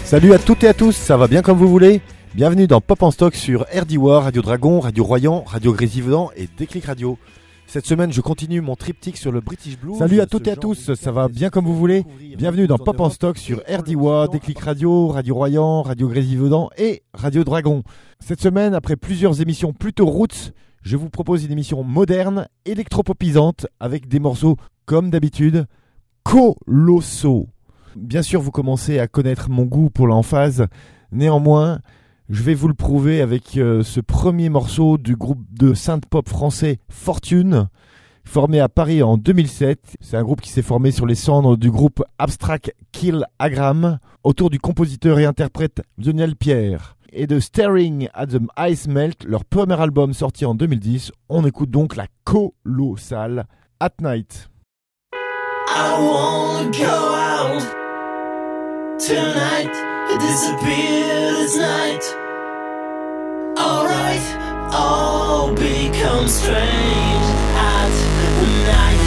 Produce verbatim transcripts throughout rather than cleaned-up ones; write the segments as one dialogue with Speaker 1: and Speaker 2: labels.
Speaker 1: Salut à toutes et à tous, ça va bien comme vous voulez? Bienvenue dans Pop en Stock sur R D W A, Radio Dragon, Radio Royan, Radio Grésivaudan et Déclic Radio. Cette semaine, je continue mon triptyque sur le British Blues. Salut à toutes et à tous, ça va bien comme vous voulez? Bienvenue dans Pop en Stock sur R D W A, Déclic Radio, Radio Royan, Radio Grésivaudan et Radio Dragon. Cette semaine, après plusieurs émissions plutôt roots, je vous propose une émission moderne, électropopisante, avec des morceaux, comme d'habitude, colossaux. Bien sûr, vous commencez à connaître mon goût pour l'emphase. Néanmoins, je vais vous le prouver avec euh, ce premier morceau du groupe de synth-pop français Fortune, formé à Paris en deux mille sept. C'est un groupe qui s'est formé sur les cendres du groupe Abstract Kill Agram, autour du compositeur et interprète Lionel Pierre. Et de Staring at the Ice Melt, leur premier album sorti en deux mille dix. On écoute donc la colossale At Night.
Speaker 2: I wanna go out tonight, disappear this night. Alright, all becomes strange at night.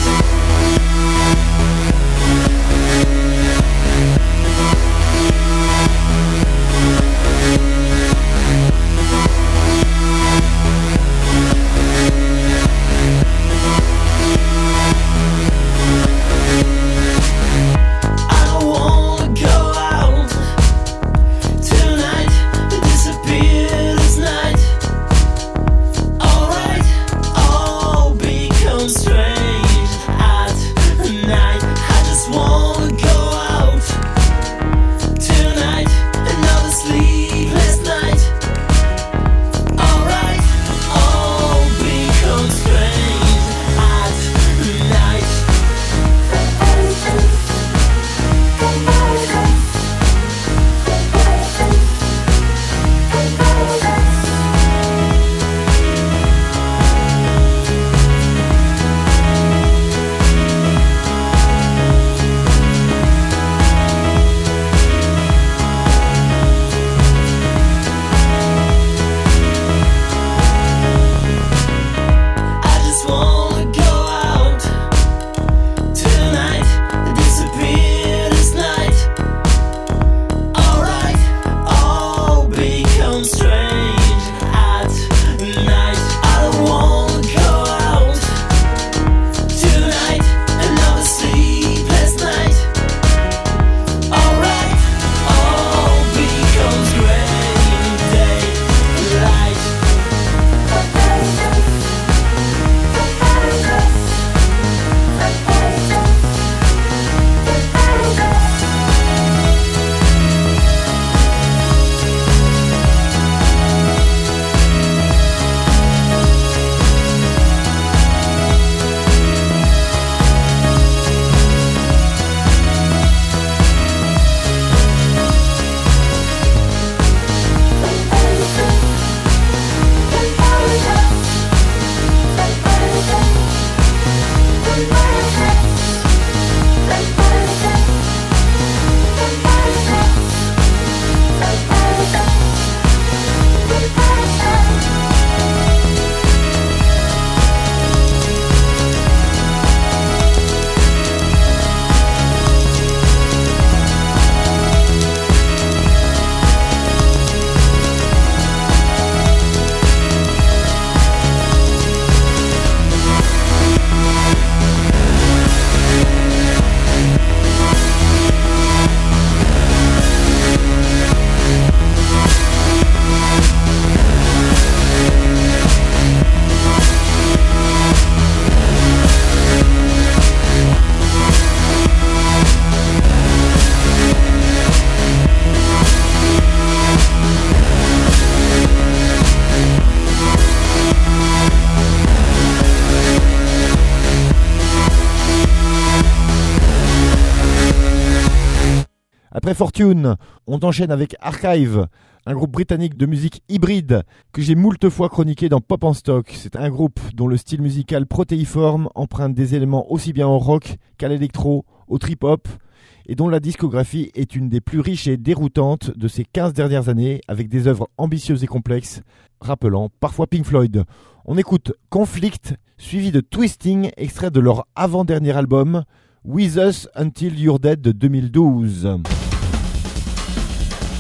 Speaker 1: Après Fortune, on enchaîne avec Archive, un groupe britannique de musique hybride que j'ai moult fois chroniqué dans Pop en Stock. C'est un groupe dont le style musical protéiforme emprunte des éléments aussi bien au rock qu'à l'électro, au trip-hop, et dont la discographie est une des plus riches et déroutantes de ces quinze dernières années, avec des œuvres ambitieuses et complexes, rappelant parfois Pink Floyd. On écoute Conflict, suivi de Twisting, extrait de leur avant-dernier album, With Us Until You're Dead de deux mille douze.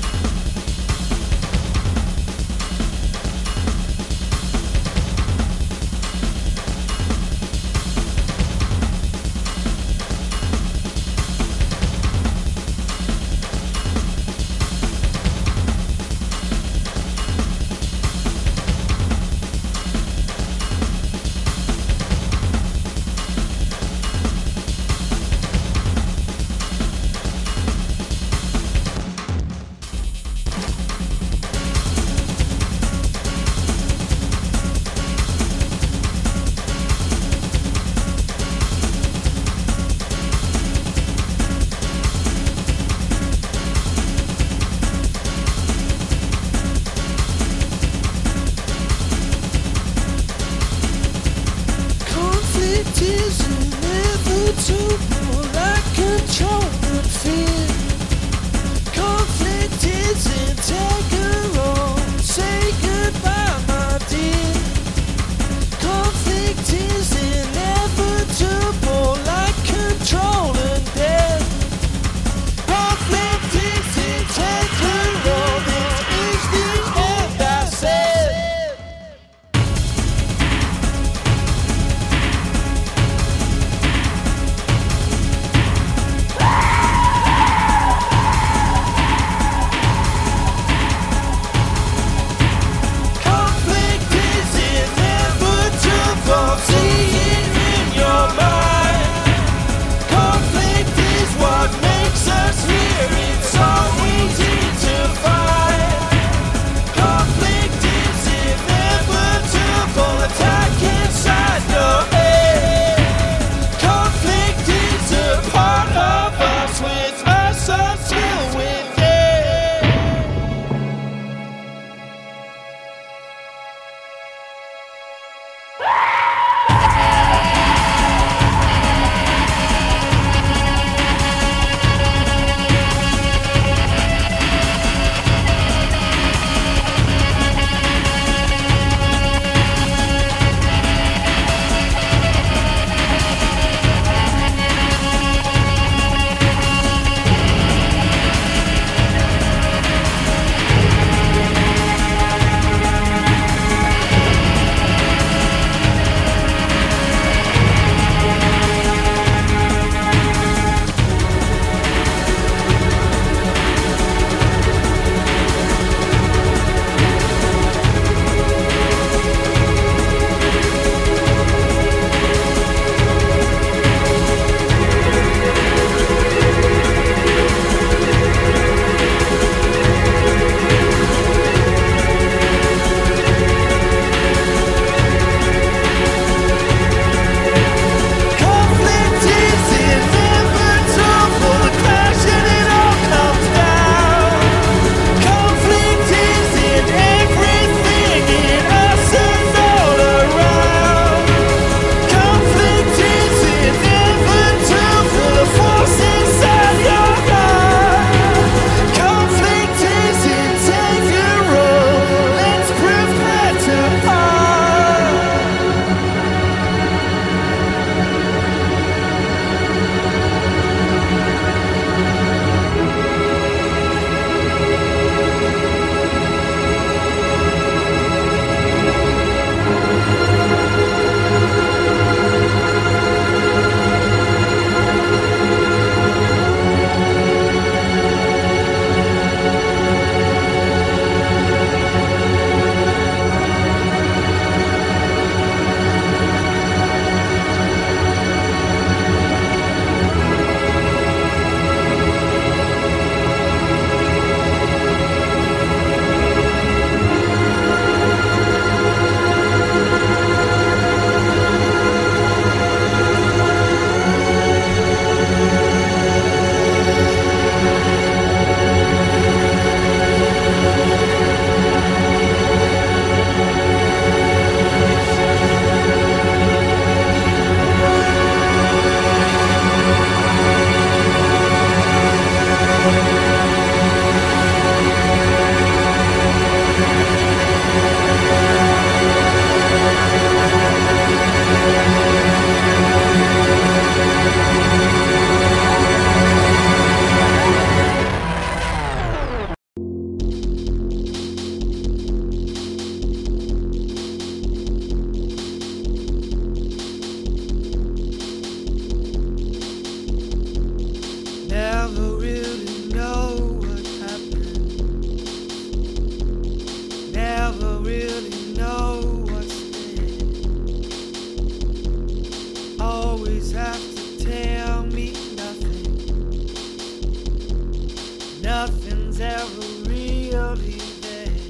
Speaker 3: never really there.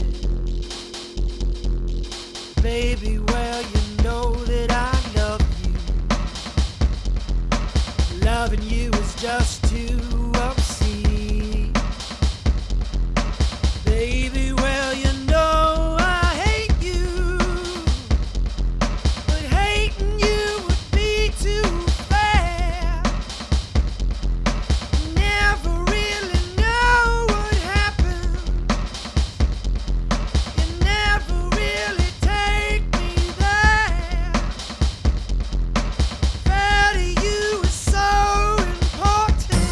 Speaker 3: Baby, well, you know that I love you. Loving you is just too obscene. Baby, well, you know I hate you, but hating you would be too fair. Never really know what happened. You never really take me there. Fair to you is so important.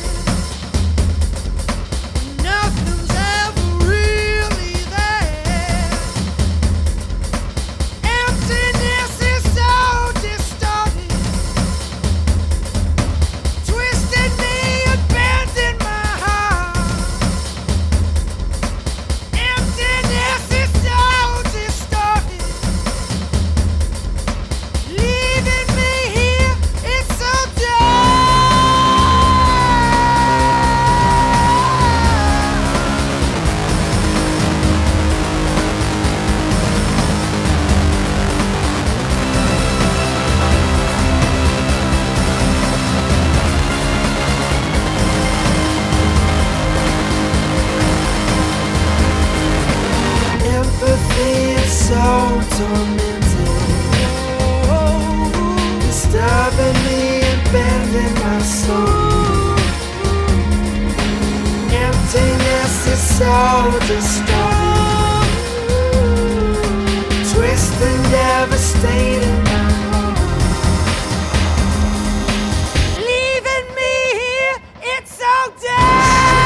Speaker 3: Nothing's ever really there. Emptiness is so distorted, twisted me and bending my heart. Emptiness is so distorted, leaving me here, it's so Empathy is so tormented, disturbing me and bending my soul. Emptiness is so distorted, twisting, devastating my heart. Leaving me here, it's so dead.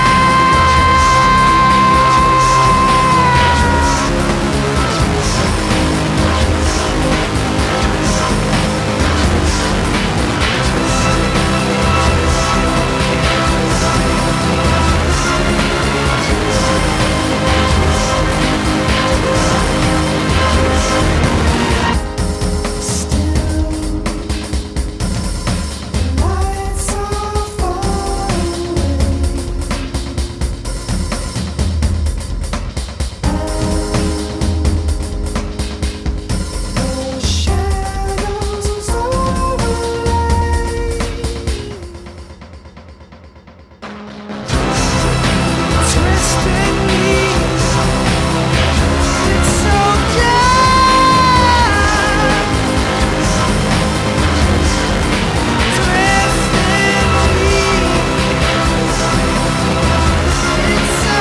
Speaker 3: Twisting me, it's so dead. Twisting me, it's so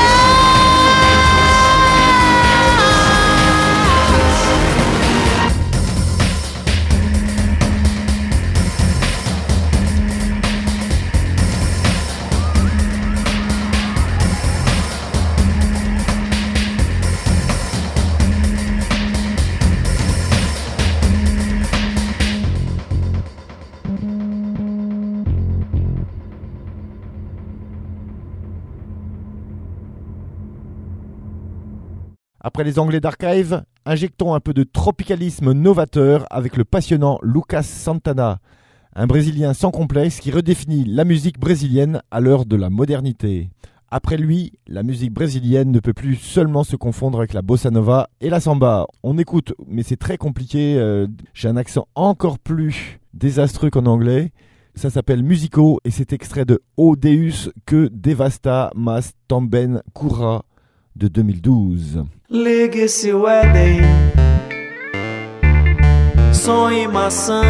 Speaker 1: Après les Anglais d'Archive, injectons un peu de tropicalisme novateur avec le passionnant Lucas Santana, un Brésilien sans complexe qui redéfinit la musique brésilienne à l'heure de la modernité. Après lui, la musique brésilienne ne peut plus seulement se confondre avec la bossa nova et la samba. On écoute, mais c'est très compliqué, euh, j'ai un accent encore plus désastreux qu'en anglais. Ça s'appelle Musico et c'est extrait de O Deus que devasta mas também cura de deux mille douze.
Speaker 3: Ligue-se o Éden, sonhe maçã,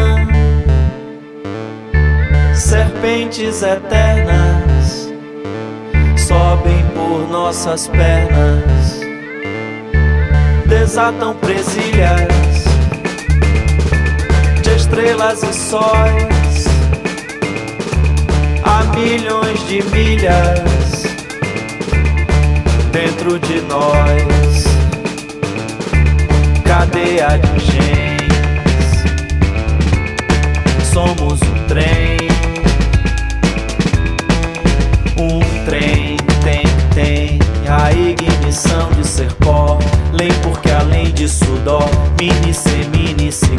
Speaker 3: serpentes eternas sobem por nossas pernas, desatam presilhas de estrelas e sóis a milhões de milhas dentro de nós, cadeia de genes, somos um trem, um trem tem, tem a ignição de ser pó, lem porque além de sudor, mini-se, mini-se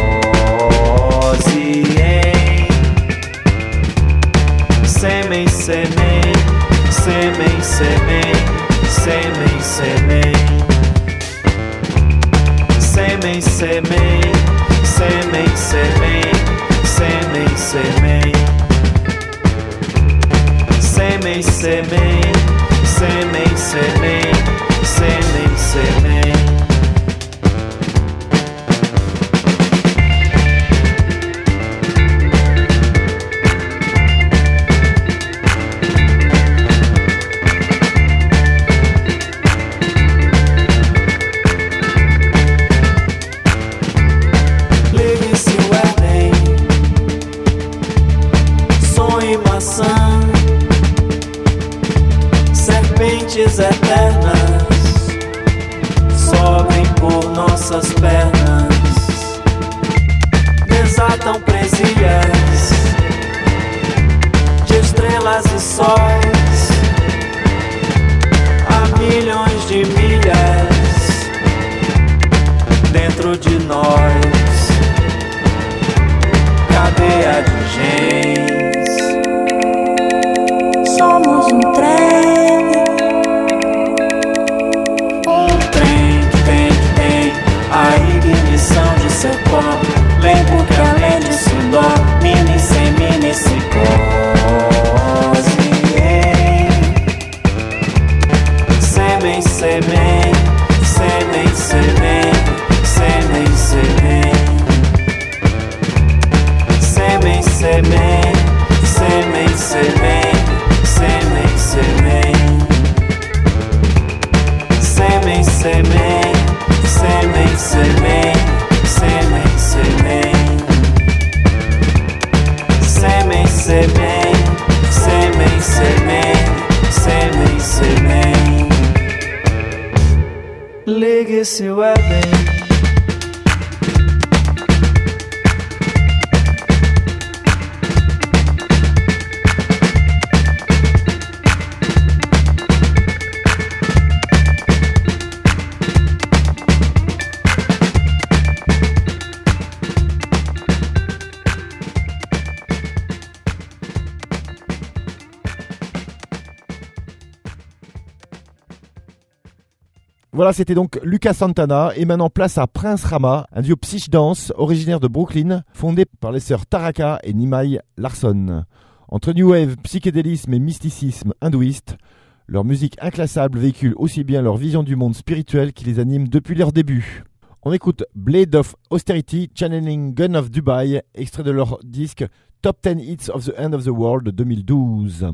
Speaker 3: cose em sêmen, sêmen, sêmen, sêmen. Sêmen, sêmen. Sêmen, sêmen. Sêmen, sêmen. Sêmen, sêmen. Sêmen, sêmen. Sêmen, sêmen. Sêmen, sêmen.
Speaker 2: Serpentes eternas sobem por nossas pernas, desatam presias de estrelas e sóis a milhões de milhas dentro de nós, cadeia de gens. Somos um trem. A ignição de seu corpo, lembro que além disso dorme, sem minicicose. Sêmen, sêmen, sêmen, sêmen, sêmen, sêmen. Sêmen, sêmen, sêmen, sêmen, sêmen, sêmen. Sêmen, sêmen. Sêmen, sêmen, sêmen, sêmen. Sêmen, sêmen, sêmen, sêmen, sêmen, sêmen. Ligue-se o Éden.
Speaker 1: Voilà, c'était donc Lucas Santana et maintenant place à Prince Rama, un duo psych dance originaire de Brooklyn, fondé par les sœurs Taraka et Nimai Larson. Entre new wave, psychédélisme et mysticisme hindouiste, leur musique inclassable véhicule aussi bien leur vision du monde spirituel qui les anime depuis leur début. On écoute Blade of Austerity, Channeling Gun of Dubai, extrait de leur disque Top ten Hits of the End of the World de deux mille douze.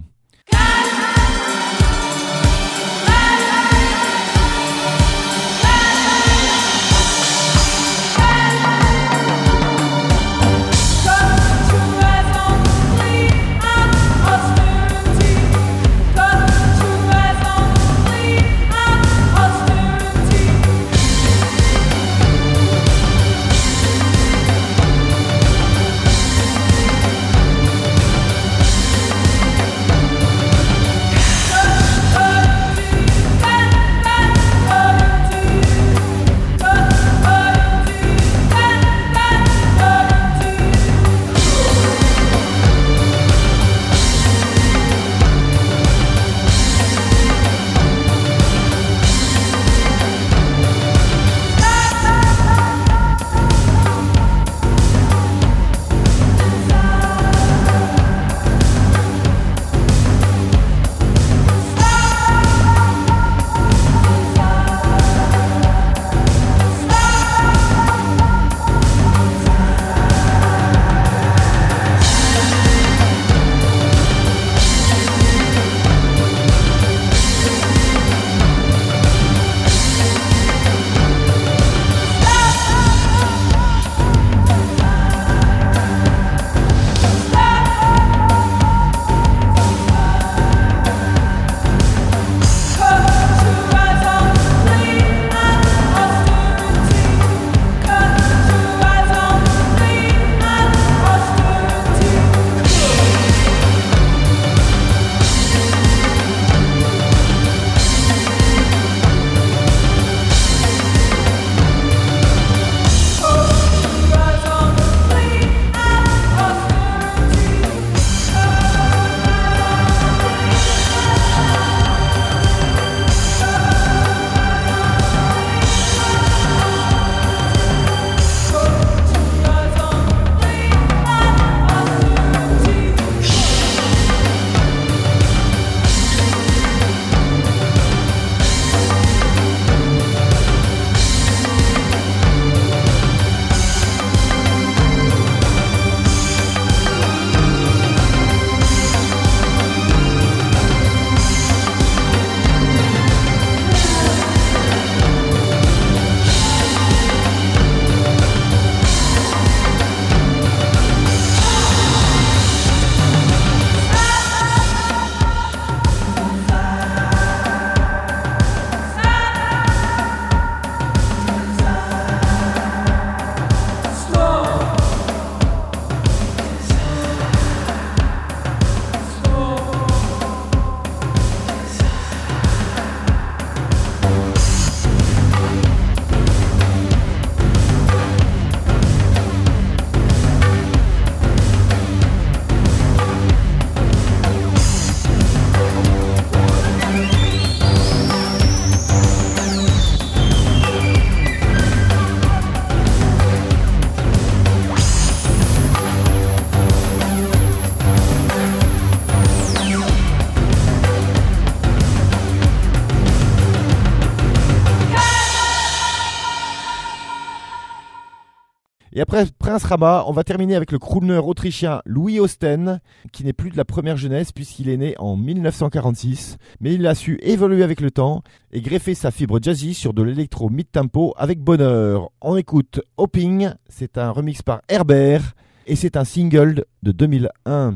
Speaker 1: Et après Prince Rama, on va terminer avec le crooner autrichien Louis Osten, qui n'est plus de la première jeunesse puisqu'il est né en dix-neuf cent quarante-six, mais il a su évoluer avec le temps et greffer sa fibre jazzy sur de l'électro mid-tempo avec bonheur. On écoute Hopping, c'est un remix par Herbert et c'est un single de deux mille un.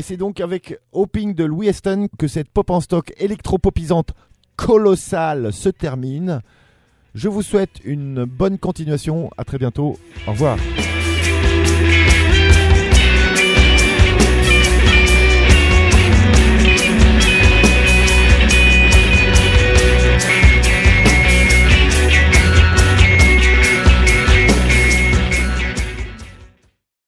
Speaker 1: c'est donc avec Hoping de Louis Aston que cette pop en stock électro-popisante colossale se termine. Je vous souhaite une bonne continuation. À très bientôt. Au revoir.